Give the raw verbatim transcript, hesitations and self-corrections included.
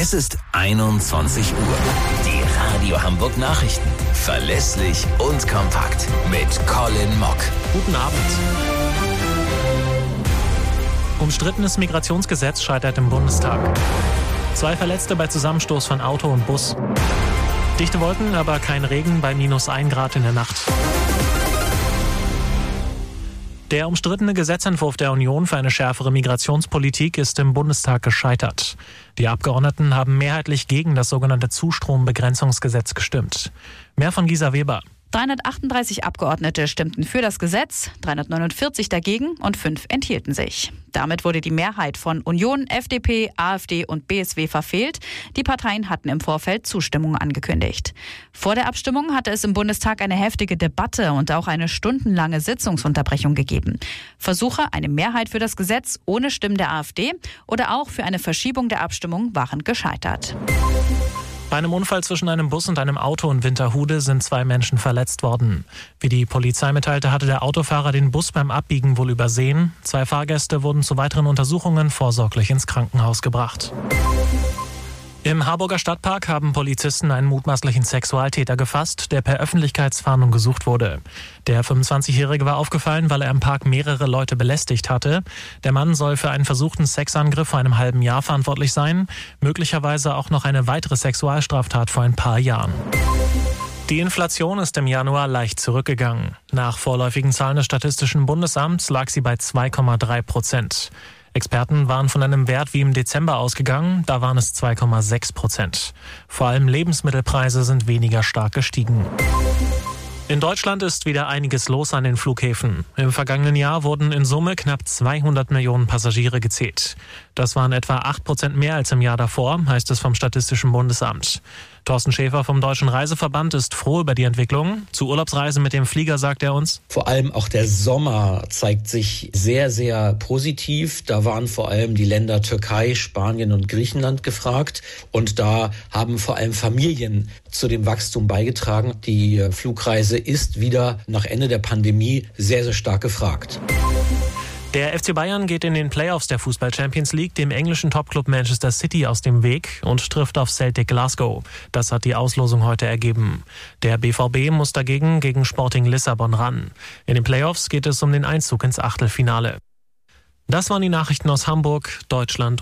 Es ist einundzwanzig Uhr. Die Radio Hamburg Nachrichten. Verlässlich und kompakt mit Colin Mock. Guten Abend. Umstrittenes Migrationsgesetz scheitert im Bundestag. Zwei Verletzte bei Zusammenstoß von Auto und Bus. Dichte Wolken, aber kein Regen bei minus ein Grad in der Nacht. Der umstrittene Gesetzentwurf der Union für eine schärfere Migrationspolitik ist im Bundestag gescheitert. Die Abgeordneten haben mehrheitlich gegen das sogenannte Zustrombegrenzungsgesetz gestimmt. Mehr von Gisa Weber. dreihundertachtunddreißig Abgeordnete stimmten für das Gesetz, dreihundertneunundvierzig dagegen und fünf enthielten sich. Damit wurde die Mehrheit von Union, F D P, AfD und B S W verfehlt. Die Parteien hatten im Vorfeld Zustimmung angekündigt. Vor der Abstimmung hatte es im Bundestag eine heftige Debatte und auch eine stundenlange Sitzungsunterbrechung gegeben. Versuche, eine Mehrheit für das Gesetz ohne Stimmen der AfD oder auch für eine Verschiebung der Abstimmung waren gescheitert. Bei einem Unfall zwischen einem Bus und einem Auto in Winterhude sind zwei Menschen verletzt worden. Wie die Polizei mitteilte, hatte der Autofahrer den Bus beim Abbiegen wohl übersehen. Zwei Fahrgäste wurden zu weiteren Untersuchungen vorsorglich ins Krankenhaus gebracht. Im Harburger Stadtpark haben Polizisten einen mutmaßlichen Sexualtäter gefasst, der per Öffentlichkeitsfahndung gesucht wurde. Der fünfundzwanzigjährige war aufgefallen, weil er im Park mehrere Leute belästigt hatte. Der Mann soll für einen versuchten Sexangriff vor einem halben Jahr verantwortlich sein, möglicherweise auch noch eine weitere Sexualstraftat vor ein paar Jahren. Die Inflation ist im Januar leicht zurückgegangen. Nach vorläufigen Zahlen des Statistischen Bundesamts lag sie bei zwei Komma drei Prozent. Experten waren von einem Wert wie im Dezember ausgegangen, da waren es zwei Komma sechs Prozent. Vor allem Lebensmittelpreise sind weniger stark gestiegen. In Deutschland ist wieder einiges los an den Flughäfen. Im vergangenen Jahr wurden in Summe knapp zweihundert Millionen Passagiere gezählt. Das waren etwa acht Prozent mehr als im Jahr davor, heißt es vom Statistischen Bundesamt. Thorsten Schäfer vom Deutschen Reiseverband ist froh über die Entwicklung. Zu Urlaubsreisen mit dem Flieger sagt er uns: Vor allem auch der Sommer zeigt sich sehr, sehr positiv. Da waren vor allem die Länder Türkei, Spanien und Griechenland gefragt. Und da haben vor allem Familien zu dem Wachstum beigetragen. Die Flugreise ist wieder nach Ende der Pandemie sehr, sehr stark gefragt. Der F C Bayern geht in den Playoffs der Fußball-Champions League dem englischen Topclub Manchester City aus dem Weg und trifft auf Celtic Glasgow. Das hat die Auslosung heute ergeben. Der B V B muss dagegen gegen Sporting Lissabon ran. In den Playoffs geht es um den Einzug ins Achtelfinale. Das waren die Nachrichten aus Hamburg, Deutschland